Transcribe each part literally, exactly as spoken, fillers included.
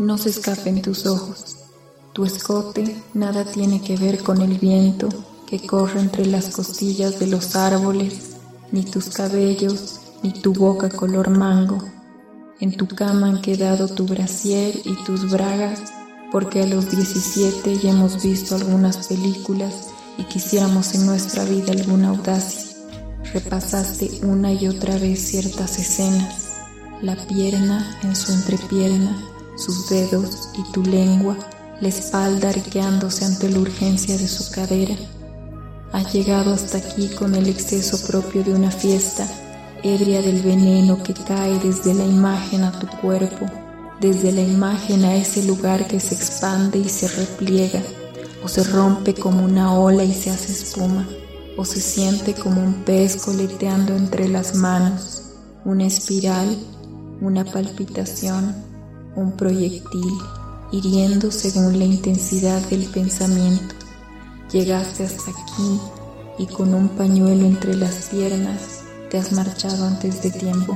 no se escapen tus ojos. Tu escote nada tiene que ver con el viento que corre entre las costillas de los árboles, ni tus cabellos, ni tu boca color mango. En tu cama han quedado tu brasier y tus bragas, porque a los diecisiete ya hemos visto algunas películas y quisiéramos en nuestra vida alguna audacia. Repasaste una y otra vez ciertas escenas, la pierna en su entrepierna, sus dedos y tu lengua, la espalda arqueándose ante la urgencia de su cadera. Has llegado hasta aquí con el exceso propio de una fiesta, ebria del veneno que cae desde la imagen a tu cuerpo, desde la imagen a ese lugar que se expande y se repliega, o se rompe como una ola y se hace espuma, o se siente como un pez coleteando entre las manos, una espiral, una palpitación, un proyectil, hiriendo según la intensidad del pensamiento. Llegaste hasta aquí y con un pañuelo entre las piernas te has marchado antes de tiempo.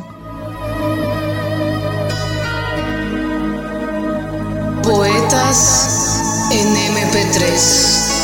Poetas en eme pe tres.